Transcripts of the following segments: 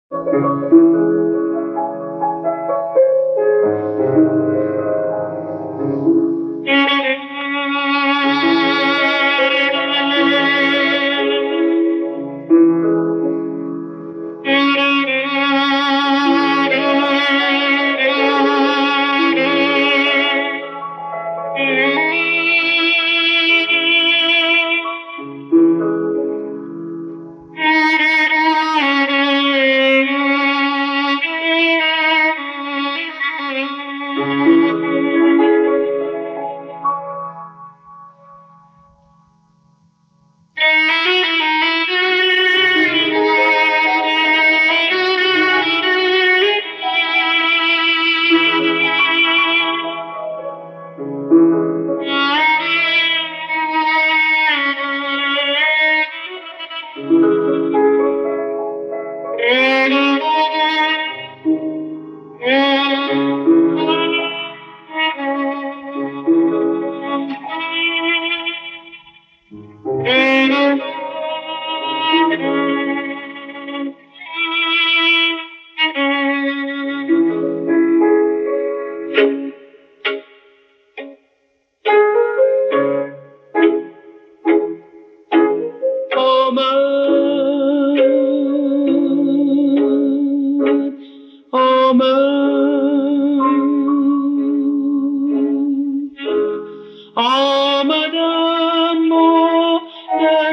آمدم و در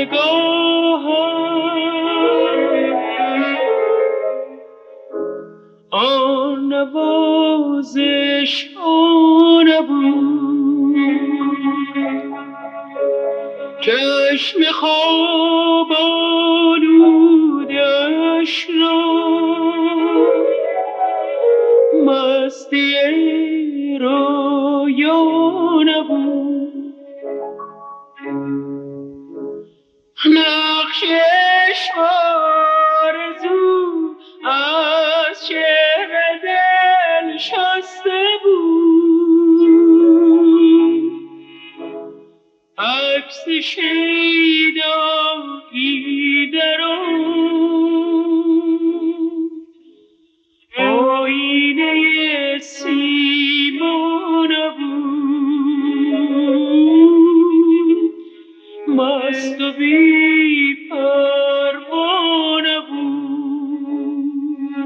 نگاهم آن نوازش نبود، چشم خواب آلودش را مستی رویا نبود. نقش آرزو از چهر دل شسته بود، عکس شیدایی در آن آینه سیما نبود، مست و بی پروا نبود.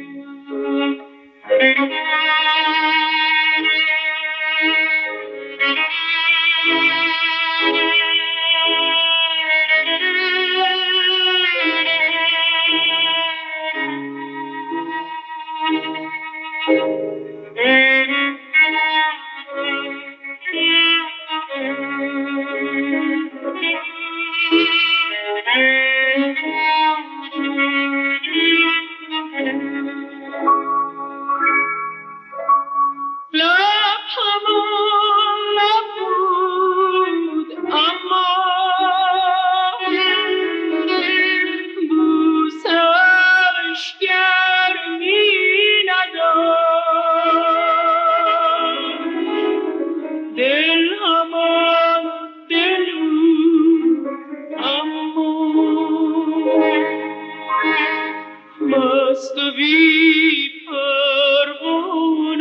مست و بی پروا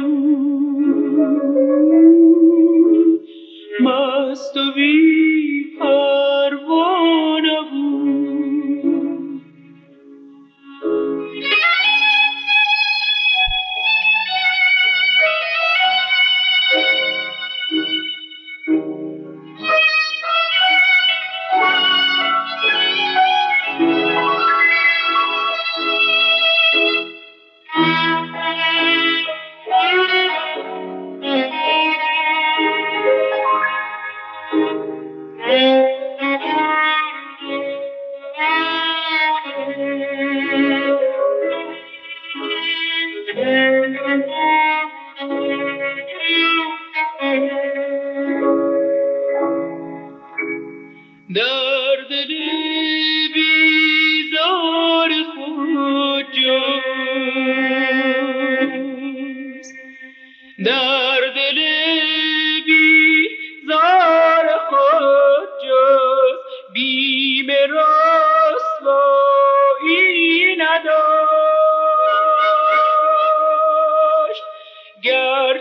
نبود، مست و بی پروا نبود.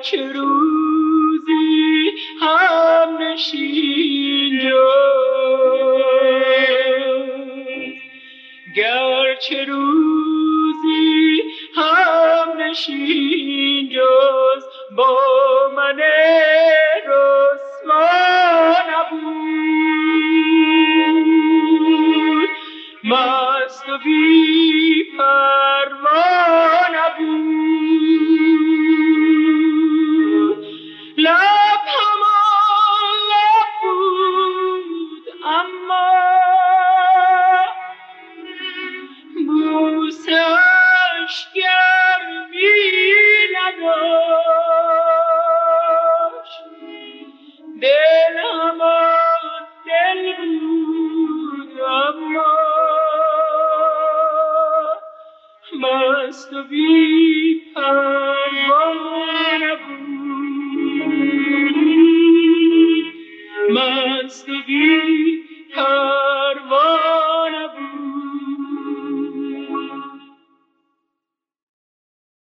گرچه روزی هم نشین جز، گرچه روزی هم نشین جز با من رسوا نبود، مست و بی پروا نبود. لب همان لب بود اما بوسه‌اش گرمی نداشت. دل همان دل بود اما مست و بی پروا نبود، مست و بی